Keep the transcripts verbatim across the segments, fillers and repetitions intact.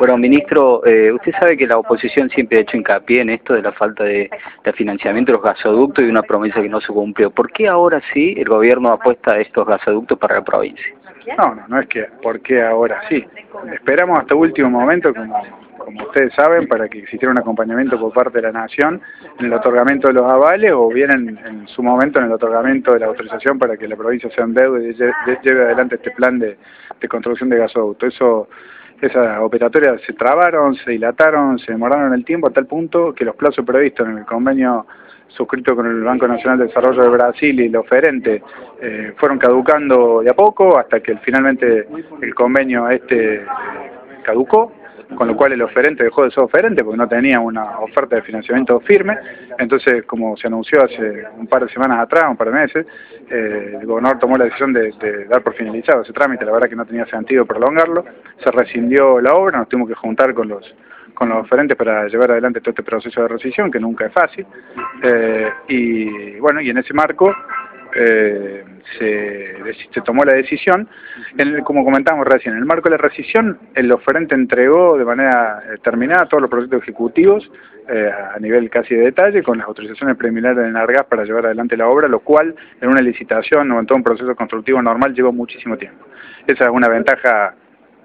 Bueno, ministro, eh, usted sabe que la oposición siempre ha hecho hincapié en esto de la falta de, de financiamiento de los gasoductos y una promesa que no se cumplió. ¿Por qué ahora sí el gobierno apuesta a estos gasoductos para la provincia? No, no, no es que, ¿por qué ahora sí? Esperamos hasta último momento, como, como ustedes saben, para que existiera un acompañamiento por parte de la Nación en el otorgamiento de los avales o bien en, en su momento en el otorgamiento de la autorización para que la provincia se endeude y lleve, lleve adelante este plan de, de construcción de gasoductos. Eso, esas operatorias se trabaron, se dilataron, se demoraron en el tiempo a tal punto que los plazos previstos en el convenio suscrito con el Banco Nacional de Desarrollo de Brasil y el oferente eh, fueron caducando de a poco hasta que finalmente el convenio este caducó, con lo cual el oferente dejó de ser oferente porque no tenía una oferta de financiamiento firme. Entonces, como se anunció hace un par de semanas atrás, un par de meses, eh, el gobernador tomó la decisión de, de dar por finalizado ese trámite. La verdad que no tenía sentido prolongarlo, se rescindió la obra, nos tuvimos que juntar con los con los oferentes para llevar adelante todo este proceso de rescisión, que nunca es fácil, eh, y bueno, y en ese marco eh, se, se tomó la decisión, en el, como comentábamos recién, en el marco de la rescisión, el oferente entregó de manera eh, terminada todos los proyectos ejecutivos eh, a nivel casi de detalle, con las autorizaciones preliminares de Enargas para llevar adelante la obra, lo cual en una licitación o en todo un proceso constructivo normal llevó muchísimo tiempo. Esa es una ventaja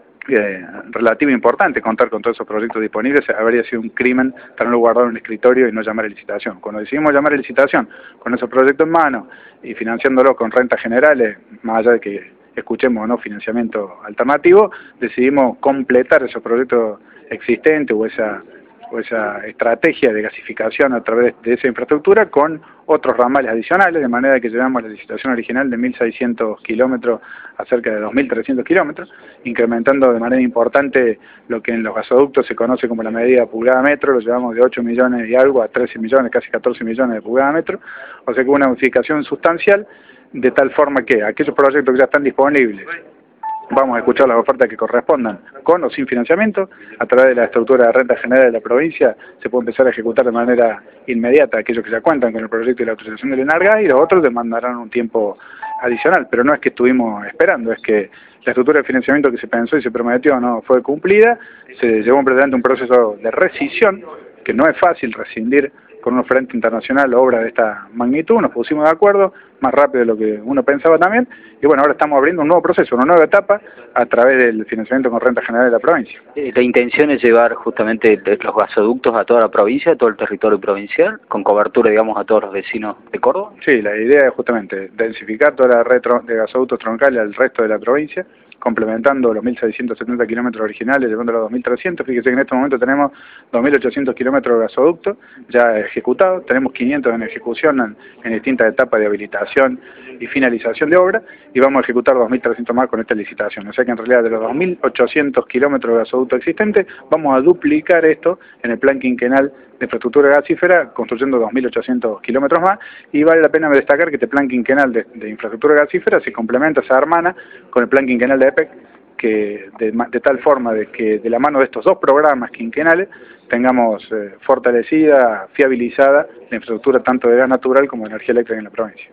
Eh, relativo importante, contar con todos esos proyectos disponibles. Habría sido un crimen tenerlo guardado en un escritorio y no llamar a licitación. Cuando decidimos llamar a licitación con esos proyectos en mano y financiándolo con rentas generales, más allá de que escuchemos o no financiamiento alternativo, decidimos completar esos proyectos existentes o esa o esa estrategia de gasificación a través de esa infraestructura con otros ramales adicionales, de manera que llevamos la licitación original de mil seiscientos kilómetros a cerca de dos mil trescientos kilómetros, incrementando de manera importante lo que en los gasoductos se conoce como la medida pulgada metro, lo llevamos de ocho millones y algo a trece millones, casi catorce millones de pulgada metro, o sea que una modificación sustancial, de tal forma que aquellos proyectos que ya están disponibles, vamos a escuchar las ofertas que correspondan, con o sin financiamiento, a través de la estructura de renta general de la provincia, se puede empezar a ejecutar de manera inmediata aquellos que ya cuentan con el proyecto y la autorización del Enargas, y los otros demandarán un tiempo adicional, pero no es que estuvimos esperando, es que la estructura de financiamiento que se pensó y se prometió no fue cumplida, se llevó adelante un proceso de rescisión, que no es fácil rescindir con un oferente internacional obra de esta magnitud, nos pusimos de acuerdo, más rápido de lo que uno pensaba también, y bueno, ahora estamos abriendo un nuevo proceso, una nueva etapa, a través del financiamiento con renta general de la provincia. La intención es llevar justamente los gasoductos a toda la provincia, a todo el territorio provincial, con cobertura, digamos, a todos los vecinos de Córdoba. Sí, la idea es justamente densificar toda la red de gasoductos troncales al resto de la provincia, complementando los mil seiscientos setenta kilómetros originales, llevándolo a dos mil trescientos. Fíjese que en este momento tenemos dos mil ochocientos kilómetros de gasoducto ya ejecutados, tenemos quinientos en ejecución en, en distintas etapas de habilitación y finalización de obra, y vamos a ejecutar dos mil trescientos más con esta licitación. O sea que en realidad de los dos mil ochocientos kilómetros de gasoducto existentes, vamos a duplicar esto en el plan quinquenal de infraestructura gasífera, construyendo dos mil ochocientos kilómetros más, y vale la pena destacar que este plan quinquenal de, de infraestructura gasífera se complementa, se hermana con el plan quinquenal de E P E C, que de, de tal forma de que de la mano de estos dos programas quinquenales tengamos eh, fortalecida, fiabilizada la infraestructura tanto de gas natural como de energía eléctrica en la provincia.